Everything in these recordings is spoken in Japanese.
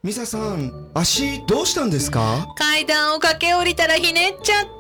ミサさん、足どうしたんですか？ 階段を駆け下りたらひねっちゃって。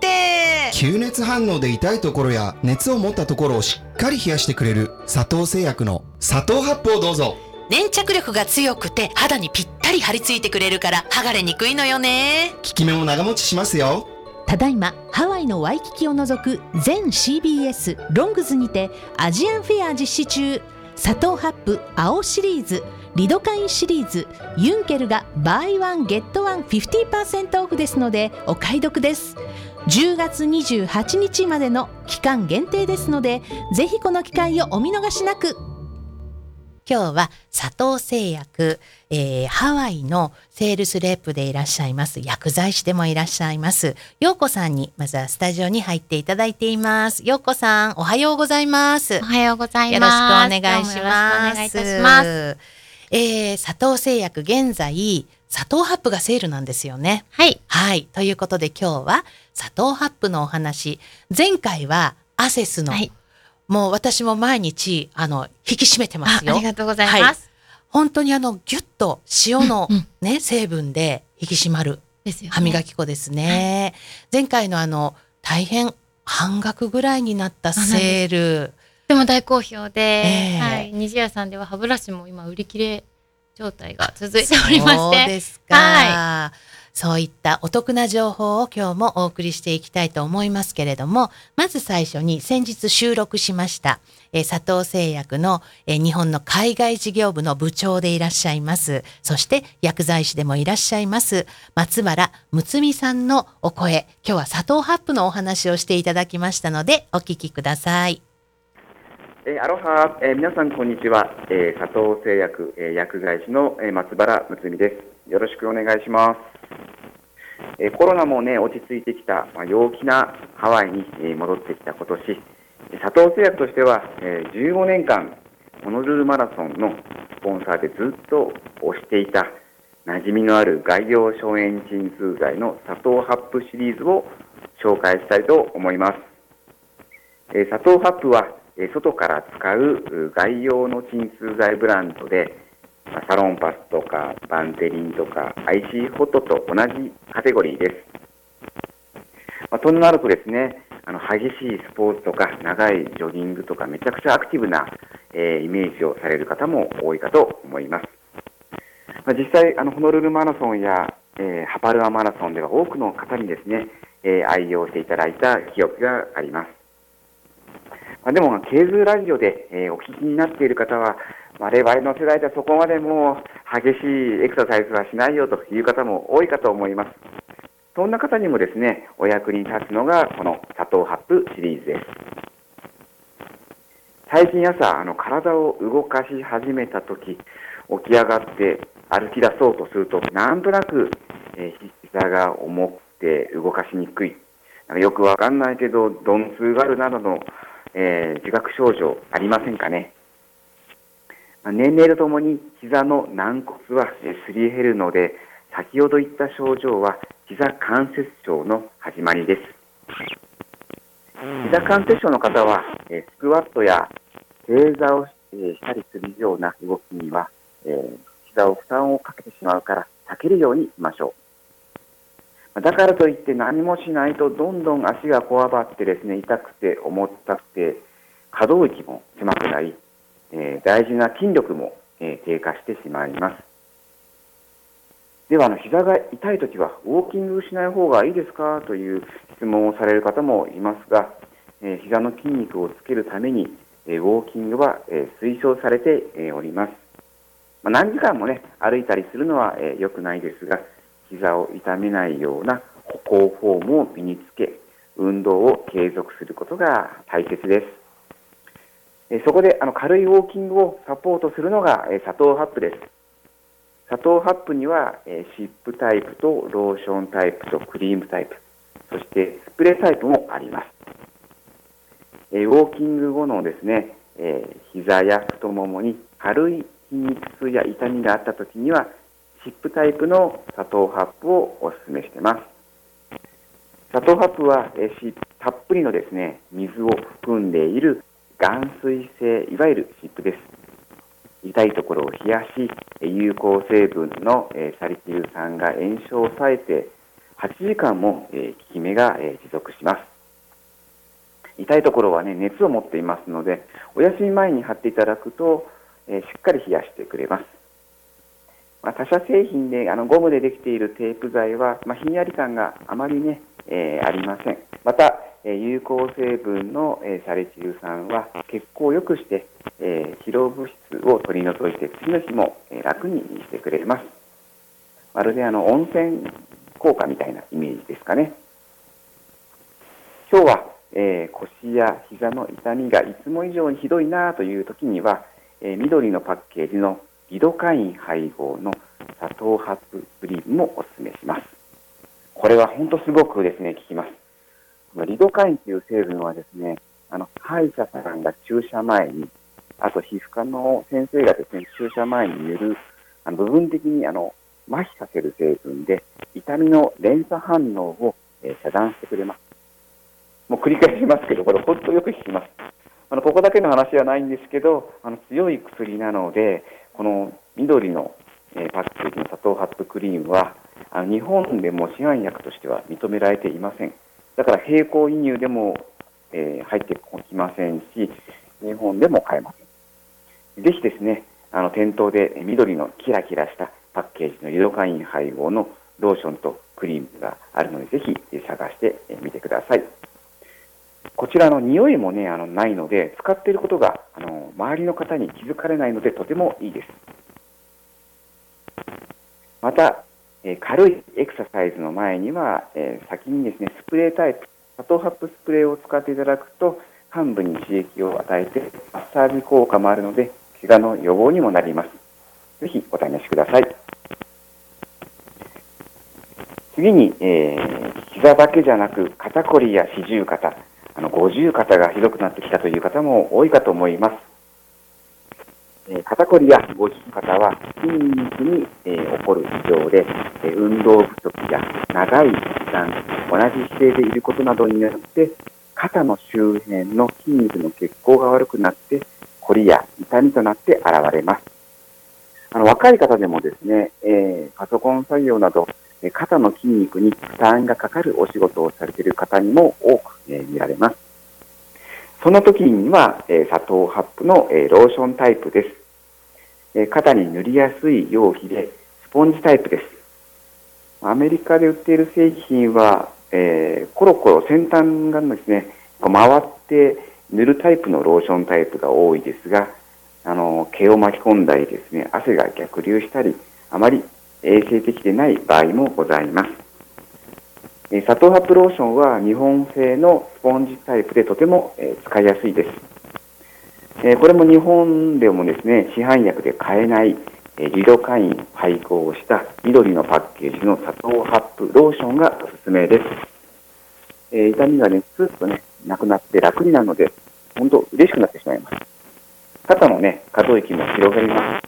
吸熱反応で痛いところや熱を持ったところをしっかり冷やしてくれる佐藤製薬の佐藤ハップをどうぞ。 粘着力が強くて肌にぴったり張り付いてくれるから剥がれにくいのよね。 効き目も長持ちしますよ。 ただいまハワイのワイキキを除く全 CBS ロングズにてアジアンフェア実施中。佐藤ハップ青シリーズ、リドカインシリーズ、ユンケルが Buy One Get One 50% オフですのでお買い得です。10月28日までの期間限定ですので、ぜひこの機会をお見逃しなく。 今日は佐藤製薬、ハワイのセールスレップでいらっしゃいます、薬剤師でもいらっしゃいます陽子さんにまずはスタジオに入っていただいています。陽子さん、おはようございます。 おはようございます。 よろしくお願いします。 よろしくお願いいたします。 佐藤製薬、現在佐藤ハップがセールなんですよね。 はい。 はい。ということで今日は佐藤ハップのお話。前回はアセスの、 はい、 もう私も毎日引き締めてますよ。 ありがとうございます。 はい、本当にギュッと塩のね、成分で引き締まるですよね、 歯磨き粉ですね。前回の大変半額ぐらいになったセール。 でも大好評で、はい、虹屋さんでは歯ブラシも今売り切れ状態が続いておりまして。 そうですか。はい。そういったお得な情報を今日もお送りしていきたいと思いますけれども、まず最初に先日収録しました、佐藤製薬の、日本の海外事業部の部長でいらっしゃいます、そして薬剤師でもいらっしゃいます松原睦美さんのお声、今日は佐藤ハップのお話をしていただきましたのでお聞きください。 アロハ、皆さんこんにちは、佐藤製薬、薬剤師の、松原睦美です。よろしくお願いします。コロナもね落ち着いてきた、陽気なハワイに、戻ってきた今年、佐藤製薬としては、15年間ホノルルマラソンのスポンサーでずっと推していた馴染みのある外用消炎鎮痛剤の佐藤ハップシリーズを紹介したいと思います。佐藤ハップは外から使う外用の鎮痛剤ブランドで、サロンパスとかバンテリンとか IC ホットと同じカテゴリーです。となるとですね、激しいスポーツとか長いジョギングとかめちゃくちゃアクティブな、イメージをされる方も多いかと思います。実際ホノルルマラソンや、ハパルアマラソンでは多くの方にですね、愛用していただいた記憶があります。でも、ケーズラジオで、お聞きになっている方は、我々の世代ではそこまでもう激しいエクササイズはしないよという方も多いかと思います。そんな方にもですね、お役に立つのがこの佐藤ハップシリーズです。最近朝、体を動かし始めたとき、起き上がって歩き出そうとすると、なんとなく、膝が重くて動かしにくい。よくわかんないけど、鈍痛があるなどの自覚症状ありませんかね。年齢とともに膝の軟骨はすり減るので、先ほど言った症状は膝関節症の始まりです。膝関節症の方はスクワットや正座をしたりするような動きには膝を負担をかけてしまうから避けるようにしましょう。だからといって何もしないとどんどん足がこわばってですね、痛くて重たくて可動域も狭くなり、大事な筋力も、低下してしまいます。では膝が痛いときはウォーキングしない方がいいですかという質問をされる方もいますが、膝の筋肉をつけるために、ウォーキングは、推奨されて、おります。何時間もね歩いたりするのは、良くないですが、膝を痛めないような歩行フォームを身につけ、運動を継続することが大切です。そこで軽いウォーキングをサポートするのが佐藤ハップです。佐藤ハップにはシップタイプとローションタイプとクリームタイプ、そしてスプレータイプもあります。ウォーキング後のですね、膝や太ももに軽い筋肉痛や痛みがあったときにはシップタイプの佐藤ハップをお勧めしています。佐藤ハップはたっぷりのですね水を含んでいる含水性、いわゆるシップです。 痛いところを冷やし、有効成分のサリチル酸が炎症を抑えて8時間も効き目が持続します。痛いところはね、熱を持っていますので、お休み前に貼っていただくと、しっかり冷やしてくれます。他社製品でゴムでできているテープ剤は、ひんやり感があまりね、ありません。また、有効成分のサリチル酸は血行を良くして、疲労物質を取り除いて次の日も楽にしてくれます。まるで温泉効果みたいなイメージですかね。今日は、腰や膝の痛みがいつも以上にひどいなという時には、緑のパッケージのリドカイン配合の砂糖ハップクリームもお勧めします。これは本当すごくですね、効きます。リドカインという成分はですね、歯医者さんが注射前に、あと皮膚科の先生がですね、注射前に塗る、部分的に麻痺させる成分で、痛みの連鎖反応を遮断してくれます。もう繰り返しますけど、これ本当よく効きます。ここだけの話はないんですけど、強い薬なので、この緑のパッケージの砂糖ハップクリームは、日本でも市販薬としては認められていません。だから並行輸入でも、入ってきませんし、日本でも買えません。ぜひですね、店頭で緑のキラキラしたパッケージのリドカイン配合のローションとクリームがあるので、ぜひ探してみてください。こちらの匂いもね、ないので、使っていることが周りの方に気づかれないので、とてもいいです。また、軽いエクササイズの前には、先にですね、スプレータイプ、砂糖ハップスプレーを使っていただくと、患部に刺激を与えて、マッサージ効果もあるので、怪我の予防にもなります。ぜひお試しください。次に、膝だけじゃなく、肩こりや四十肩、五十肩がひどくなってきたという方も多いかと思います。肩こりや五十肩は筋肉に、起こる異常で、運動不足や長い時間同じ姿勢でいることなどによって肩の周辺の筋肉の血行が悪くなってこりや痛みとなって現れます。若い方でもですね、パソコン作業など肩の筋肉に負担がかかるお仕事をされている方にも多く、見られます。その時には、砂糖ハップの、ローションタイプです。肩に塗りやすい容器でスポンジタイプです。アメリカで売っている製品は、コロコロ先端がですね、回って塗るタイプのローションタイプが多いですが、毛を巻き込んだりですね、汗が逆流したり、あまり衛生的でない場合もございます。砂糖ハップローションは日本製のスポンジタイプでとても、使いやすいです。これも日本でもですね、市販薬で買えないリドカイン配合した緑のパッケージの砂糖ハップローションがおすすめです。痛みがね、スーッとね、なくなって楽になるので、本当嬉しくなってしまいます。肩のね、可動域も広がります。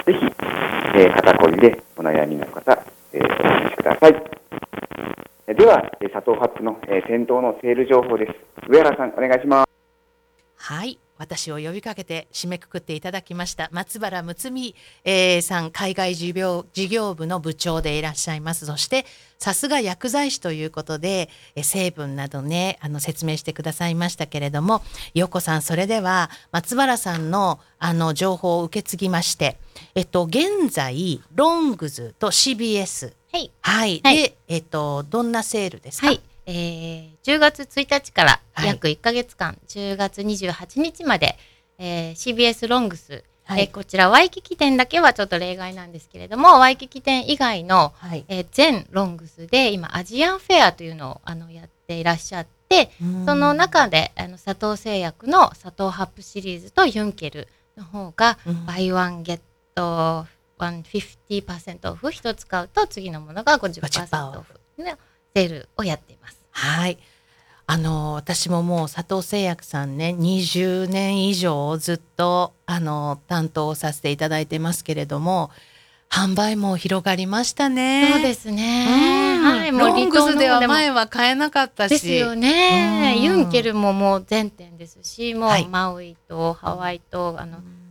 ぜひ、肩こりでお悩みの方、お試しください。では、砂糖ハップの、店頭のセール情報です。上原さん、お願いします。 はい、私を呼びかけて締めくくっていただきました松原睦美、さん、海外事業部の部長でいらっしゃいます。そしてさすが薬剤師ということで、成分などね説明してくださいましたけれども、陽子さん、それでは松原さんの情報を受け継ぎまして、現在ロングズと CBS、 はいはい、 はい、 でどんなセールですか？ はい、10月1日から約1ヶ月間、10月28日まで、CBS ロングス、こちらワイキキ店だけはちょっと例外なんですけれども、ワイキキ店以外の、全ロングスで今アジアンフェアというのをやっていらっしゃって、その中で佐藤製薬の佐藤ハップシリーズとユンケルの方が、バイワンゲット50% オフ、一つ買うと次のものが 50% オフのセールをやっています。 はい、私ももう佐藤製薬さんね、20年以上ずっと担当させていただいてますけれども、販売も広がりましたね。 そうですね、はい、もうロングスでは前は買えなかったしですよね。ユンケルももう全店ですし、もうマウイとハワイと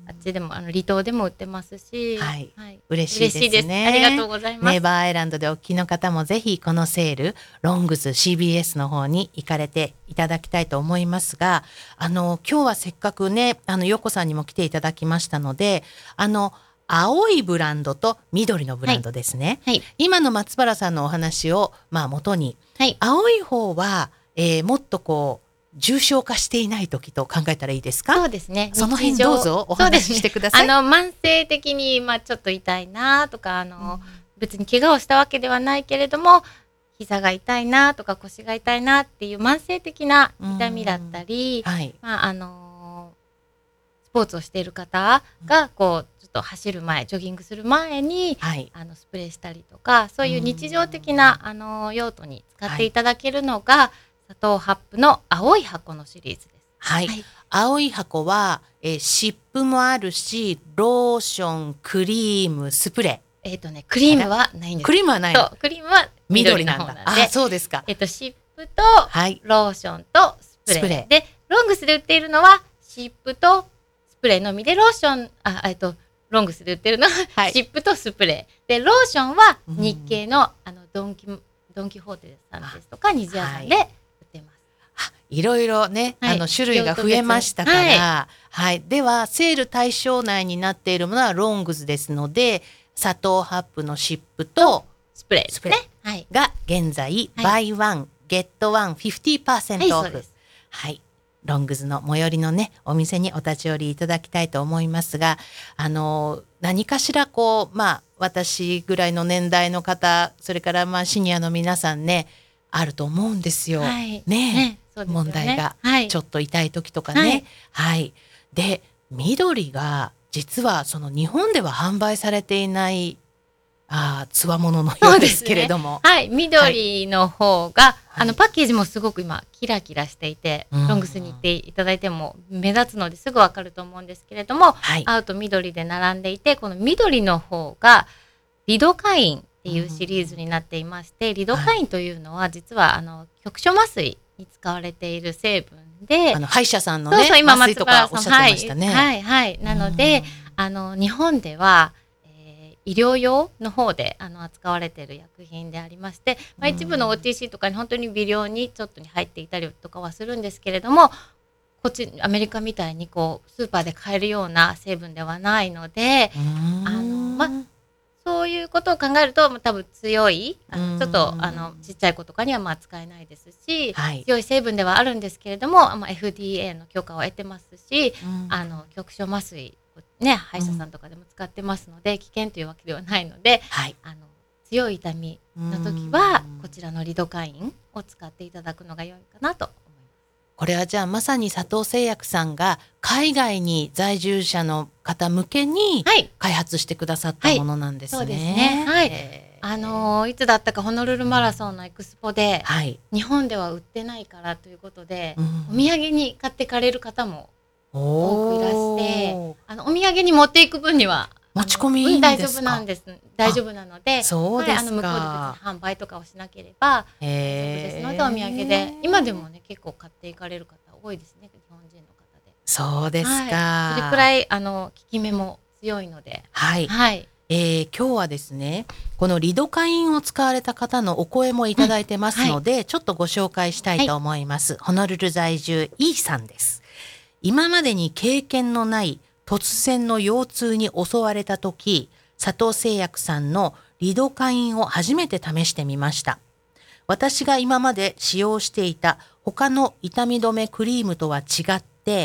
あっちでも離島でも売ってますし、 はい嬉しいですね。 嬉しいです。ありがとうございます。 ネバーアイランドでお聞きの方もぜひこのセールロングズ CBS の方に行かれていただきたいと思いますが、今日はせっかくねヨコさんにも来ていただきましたので、青いブランドと緑のブランドですね、 はい、 今の松原さんのお話を元に、 はい、 青い方は、もっとこう重症化していない時と考えたらいいですか？ そうですね。 その辺どうぞお話ししてください。 慢性的にちょっと痛いなとか別に怪我をしたわけではないけれども膝が痛いなとか腰が痛いなっていう慢性的な痛みだったり、はい、スポーツをしている方がこうちょっと走る前ジョギングする前に、はい、スプレーしたりとかそういう日常的な用途に使っていただけるのが、はい、サトウハップの青い箱のシリーズです。 はい、はい、青い箱は、湿布もあるしローションクリームスプレークリームはないんです。 クリームはないの。 クリームは緑の方なんで。 あ、そうですか。 湿布とローションとスプレー。で、ロングスで売っているのは湿布とスプレーのみで、ローション、ロングスで売っているのは、はい、湿布とスプレー。で、ローションは日系の、ドンキホーテさんですとか、虹屋さんで売ってます。 いろいろね、はい、種類が増えましたから、はいはい、ではセール対象内になっているものはロングスですので、サトウハップの湿布とスプレーが現在、バイワンゲットワン 50% オフ、はい、ロングズの最寄りのねお店にお立ち寄りいただきたいと思いますが、何かしらこう私ぐらいの年代の方、それからシニアの皆さんねあると思うんですよ、はい、ね問題が、はい、ちょっと痛い時とかね、はいはい、で緑が実はその日本では販売されていないつわもののようですけれども、 はい、緑の方が、はい、パッケージもすごく今キラキラしていて、ロングスに行っていただいても目立つのですぐわかると思うんですけれども、はい、青と緑で並んでいて、この緑の方がリドカインっていうシリーズになっていまして、リドカインというのは実は局所麻酔に使われている成分で、 歯医者さんのね麻酔とかおっしゃってましたね。 はいはい、なので日本では医療用の方で扱われている薬品でありまして、一部の OTC とかに本当に微量にちょっとに入っていたりとかはするんですけれども、こっちアメリカみたいにこうスーパーで買えるような成分ではないので、そういうことを考えると多分強いちょっとちっちゃい子とかには使えないですし、はい、強い成分ではあるんですけれども、FDA の許可を得てますし、局所麻酔ね、歯医者さんとかでも使ってますので、危険というわけではないので、はい、強い痛みの時はこちらのリドカインを使っていただくのが良いかなと思います。 これはじゃあまさに佐藤製薬さんが海外に在住者の方向けに開発してくださったものなんですね。 そうですね。はい。いつだったかホノルルマラソンのエクスポで、はい、日本では売ってないからということで、お土産に買ってかれる方も多くいらして、お土産に持っていく分には持ち込みいいんですか？ 大丈夫なんです。大丈夫なので、 そうですか。 向こうで別に販売とかをしなければ大丈夫ですので、お土産で今でもね結構買っていかれる方多いですね、日本人の方で。 そうですか。 それくらい効き目も強いので、 はい。はい。今日はですね、このリドカインを使われた方のお声もいただいてますので、はい、ちょっとご紹介したいと思います。ホノルル在住 E さんです。今までに経験のない突然の腰痛に襲われた時、佐藤製薬さんのリドカインを初めて試してみました。私が今まで使用していた他の痛み止めクリームとは違って、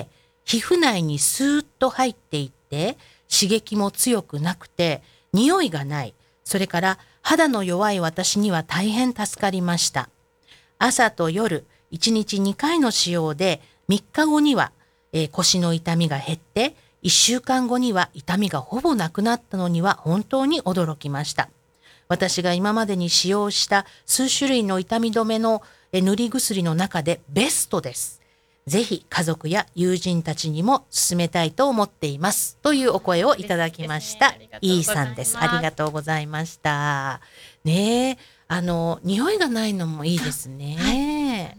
皮膚内にスーッと入っていって、刺激も強くなくて、匂いがない。それから肌の弱い私には大変助かりました。朝と夜、1日2回の使用で、3日後には、腰の痛みが減って、1週間後には痛みがほぼなくなったのには本当に驚きました。私が今までに使用した数種類の痛み止めの塗り薬の中でベストです。ぜひ家族や友人たちにも勧めたいと思っています。というお声をいただきました。E さんです。ありがとうございました。ねえ、匂いがないのもいいですね。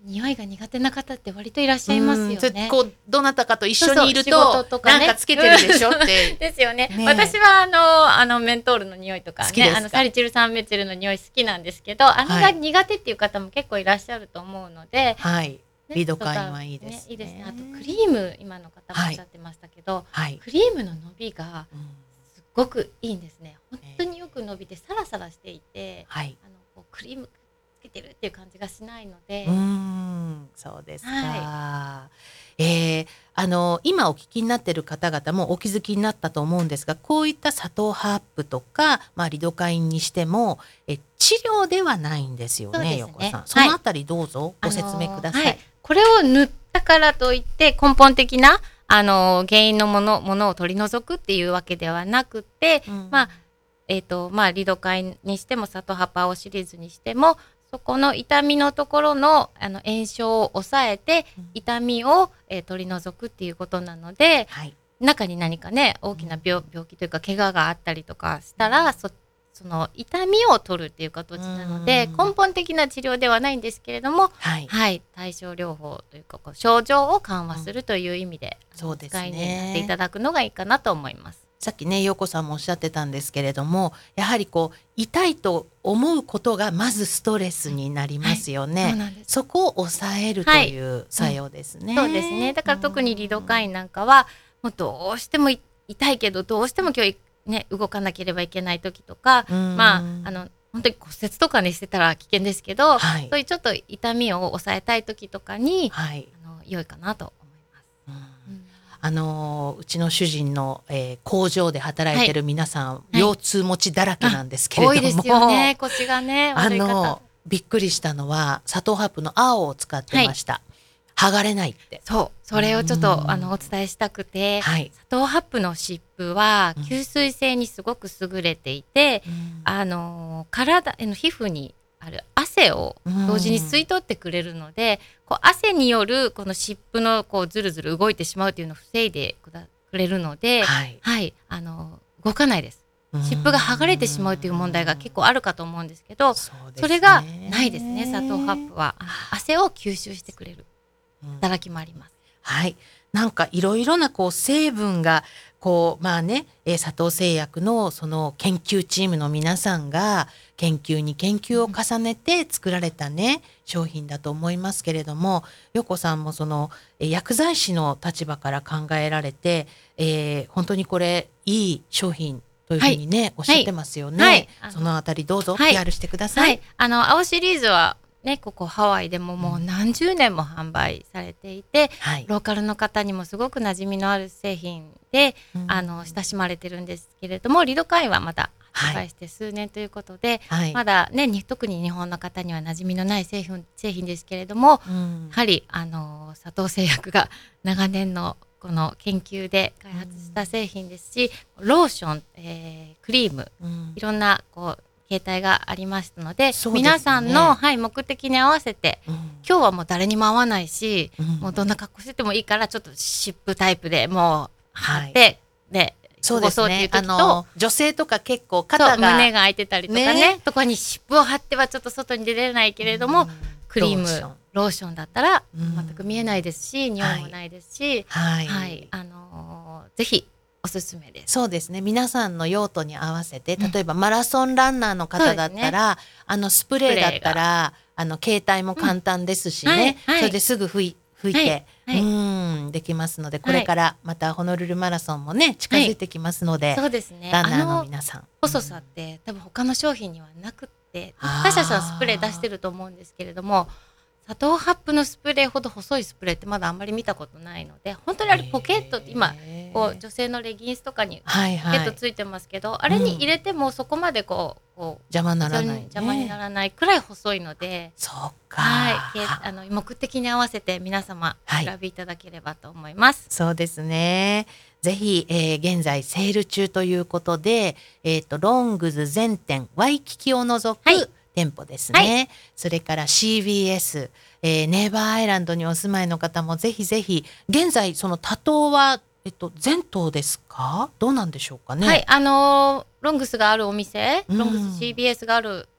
匂いが苦手な方って割といらっしゃいますよね。 こうどなたかと一緒にいると、 そうそう仕事とかねなんかつけてるでしょってですよね。 ね私はメントールの匂いとかね、 好きですかサリチル酸メチルの匂い好きなんですけど、あれが苦手っていう方も結構いらっしゃると思うので、 はいねリドカインはいいですね。 いいですね。あとクリーム、今の方もおっしゃってましたけど、 はい、 クリームの伸びがうんすっごくいいんですね。本当によく伸びてサラサラしていて、 はいこうクリームつけてるっていう感じがしないので、 そうですか。 は今お聞きになっている方々もお気づきになったと思うんですが、こういった砂糖ハープとか、リドカインにしても治療ではないんですよね、 そうですね横さん。そのあたりどうぞご説明ください。 はい、これを塗ったからといって根本的な原因のものを取り除くっていうわけではなくて、リドカインにしても砂糖ハープ青シリーズにしても、そこの痛みのところの炎症を抑えて痛みを、取り除くっていうことなので、 はい中に何かね大きな病気というか怪我があったりとかしたら、その痛みを取るっていう形なので、根本的な治療ではないんですけれども、 はい対症療法というかこう症状を緩和するという意味で、 そうですね使いになっていただくのがいいかなと思います。 さっきね陽子さんもおっしゃってたんですけれども、やはりこう痛いと思うことがまずストレスになりますよね。 そうなんです。 そこを抑えるという作用ですね。 そうですね。だから特にリドカインなんかはもうどうしても痛いけどどうしても今日ね動かなければいけない時とか、本当に骨折とかねしてたら危険ですけど、 はいそういうちょっと痛みを抑えたい時とかに、 はい良いかなと思います。 うちの主人の、工場で働いてる皆さん、腰痛持ちだらけなんですけれども、 多いですよね、腰がね悪い方。 びっくりしたのは砂糖ハープの青を使ってました、剥がれないって。 それをちょっとお伝えしたくて、 はい砂糖ハップの湿布は吸水性にすごく優れていて、体の皮膚にある汗を同時に吸い取ってくれるので、こう汗によるこの湿布のこうずるずる動いてしまうというのを防いでくれるので、動かないです。湿布が剥がれてしまうという問題が結構あるかと思うんですけど、それがないですね。砂糖ハップは汗を吸収してくれる働きもあります。 はい、なんかいろいろなこう成分がこう佐藤製薬のその研究チームの皆さんが研究に研究を重ねて作られたね、商品だと思いますけれども、陽子さんもその薬剤師の立場から考えられて、本当にこれいい商品というふうにね、おっしゃってますよね。そのあたりどうぞ PR してください。 青シリーズはね、ここハワイでももう何十年も販売されていて、ローカルの方にもすごく馴染みのある製品で、親しまれてるんですけれども、リドカインはまだ発売して数年ということで、まだね特に日本の方には馴染みのない製品ですけれども、やはり佐藤製薬が長年のこの研究で開発した製品ですし、ローション、クリーム、いろんなこう形態がありましたので、皆さんの、目的に合わせて、今日はもう誰にも合わないし、もうどんな格好しててもいいからちょっと湿布タイプでもう貼って、 そうですね、女性とか結構肩が胸が開いてたりとかね、とこに湿布を貼ってはちょっと外に出れないけれども、クリームローションだったら全く見えないですし、匂いもないですし、ぜひおすすめです。 そうですね、皆さんの用途に合わせて、例えばマラソンランナーの方だったら、スプレーだったら携帯も簡単ですしね、それですぐ拭いて、できますので、これからまたホノルルマラソンもね近づいてきますので、 そうですね、 ランナーの皆さん、 細さって多分他の商品にはなくって、他社さんスプレー出してると思うんですけれども、砂糖ハップのスプレーほど細いスプレーってまだあんまり見たことないので、本当にあれポケットって今こう女性のレギンスとかにポケットついてますけど、あれに入れてもそこまでこう邪魔にならない、 邪魔にならないくらい細いので、 そうか、 目的に合わせて皆様お選びいただければと思います。 そうですね、ぜひ、現在セール中ということで、ロングズ全店ワイキキを除く、店舗ですね、それから CBS、ネイバーアイランドにお住まいの方もぜひぜひ、現在その多頭は、全頭ですか、どうなんでしょうかね。 ロングスがあるお店、ロングス CBS がある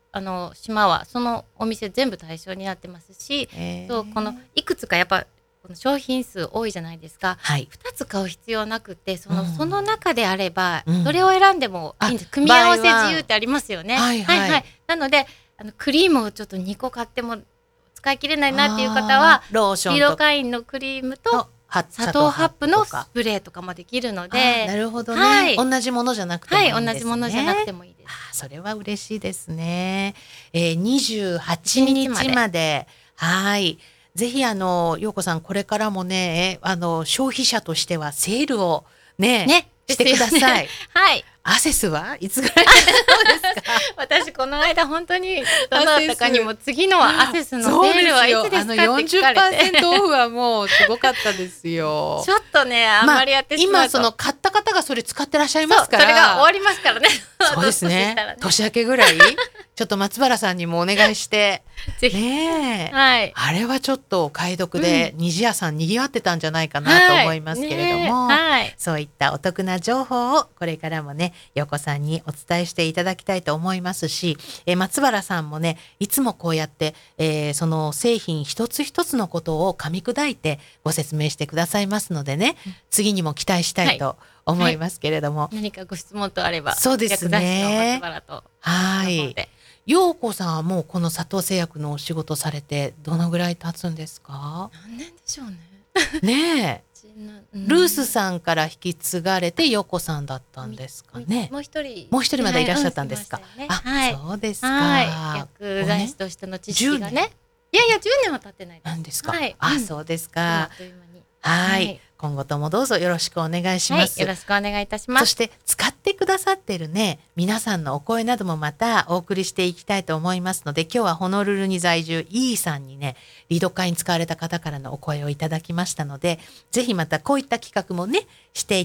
島はそのお店全部対象になってますし、そうこのいくつかやっぱこの商品数多いじゃないですか、 はい、 2つ買う必要なくてその中であれば、 うんどれを選んでもいいんです。組み合わせ自由ってありますよね。 はいはいなのでクリームをちょっと2個買っても使い切れないなっていう方はローションとリドカインのクリームと砂糖ハップのスプレーとかもできるので、 なるほどね、 はい同じものじゃなくてもいいんですね。 同じものじゃなくてもいいです。 それは嬉しいですね。28日まで、はい。ぜひ陽子さんこれからもね、消費者としてはセールをねしてください。 はい。 アセスはいつぐらいですか？ 私この間本当にどなたかにも次のアセスのセールはいつですかって聞かれて、 40% オフはもうすごかったですよ。 ちょっとねあんまりやってしまうと、 今その買った方がそれ使ってらっしゃいますから、 それが終わりますからね。 そうですね。年明けぐらいちょっと松原さんにもお願いしてぜひ、 ね、 はい、 あれはちょっとお買い得で、虹屋さんにぎわってたんじゃないかなと思いますけれども、そういったお得な情報をこれからもね陽子さんにお伝えしていただきたいと思いますし、松原さんもねいつもこうやって、その製品一つ一つのことを噛み砕いてご説明してくださいますのでね、次にも期待したいと思いますけれども、 何かご質問とあればそうですね。 松原とはい。陽子さんはもうこの佐藤製薬のお仕事されてどのぐらい経つんですか？ 何年でしょうね。 ねえ、ルースさんから引き継がれて陽子さんだったんですかね。 もう一人まだいらっしゃったんですか？ はい、 そうですか。 薬剤師としての知識がね。いや10年は経ってないです。 なんですか？ はい、 そうですか。 はい、 今後ともどうぞよろしくお願いします。 よろしくお願いいたします。 そして使ってくださってるね皆さんのお声などもまたお送りしていきたいと思いますので、今日はホノルルに在住イさんにねリドカイに使われた方からのお声をいただきましたので、ぜひまたこういった企画もねしていって、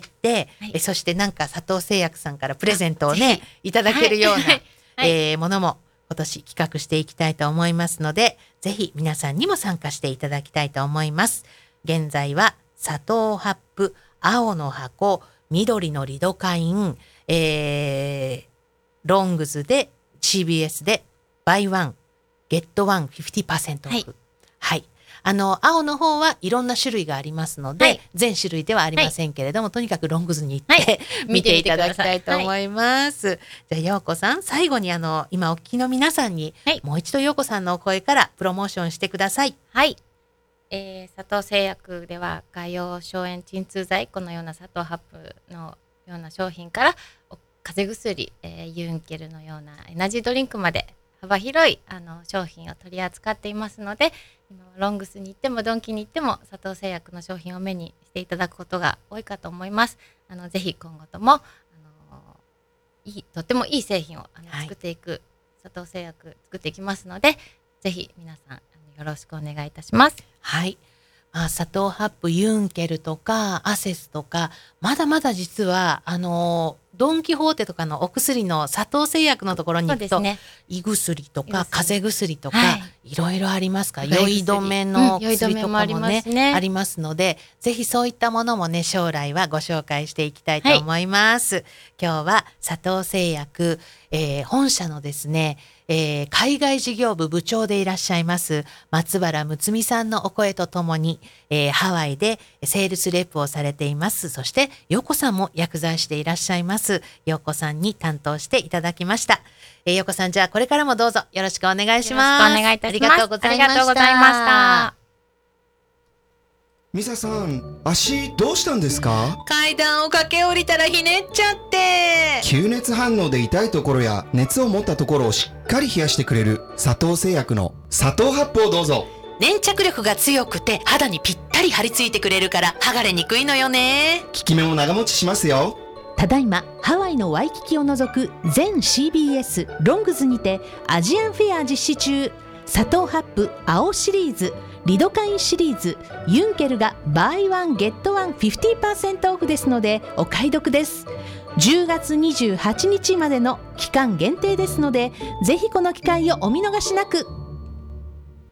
そしてなんか佐藤製薬さんからプレゼントをねいただけるような、ものも今年企画していきたいと思いますので、ぜひ皆さんにも参加していただきたいと思います。現在は砂糖ハップ、青の箱、緑のリドカイン、ロングズで CBS で Buy One Get One 50% オフ。はい。青の方はいろんな種類がありますので、全種類ではありませんけれども、とにかくロングズに行って、見ていただきたいと思います。じゃあ陽子さん、最後に今お聞きの皆さんに、もう一度陽子さんのお声からプロモーションしてください。 はい。佐藤製薬では外用消炎鎮痛剤、このような砂糖ハップのような商品から風邪薬、ユンケルのようなエナジードリンクまで幅広い商品を取り扱っていますので、今ロングスに行ってもドンキに行っても佐藤製薬の商品を目にしていただくことが多いかと思います。ぜひ今後ともとってもいい製品を作っていく、佐藤製薬作っていきますので、ぜひ皆さんよろしくお願いいたします。 はい。砂糖ハップ、ユンケルとかアセスとかまだまだ実はドン・キホーテとかのお薬の佐藤製薬のところに行くと、胃薬とか風邪薬とか、いろいろありますから、酔い止めの薬とかもね、ありますので、ぜひそういったものもね将来はご紹介していきたいと思います。今日は佐藤製薬、本社のですね、海外事業部部長でいらっしゃいます松原睦美さんのお声とともに、ハワイでセールスレップをされています。そして陽子さんも薬剤師でいらっしゃいます陽子さんに担当していただきました。陽子さん、じゃあこれからもどうぞよろしくお願いします。 よろしくお願いいたします。 ありがとうございました。 ミサさん、足どうしたんですか？ 階段を駆け下りたらひねっちゃって。 吸熱反応で痛いところや熱を持ったところをしっかり冷やしてくれる佐藤製薬の砂糖ハップをどうぞ。 粘着力が強くて肌にぴったり張り付いてくれるから剥がれにくいのよね。 効き目も長持ちしますよ。 ただいまハワイのワイキキを除く全 CBS ロングズにてアジアンフェア実施中。砂糖ハップ青シリーズ、リドカインシリーズ、ユンケルが Buy One Get One 50% オフですのでお買い得です。10月28日までの期間限定ですので、ぜひこの機会をお見逃しなく。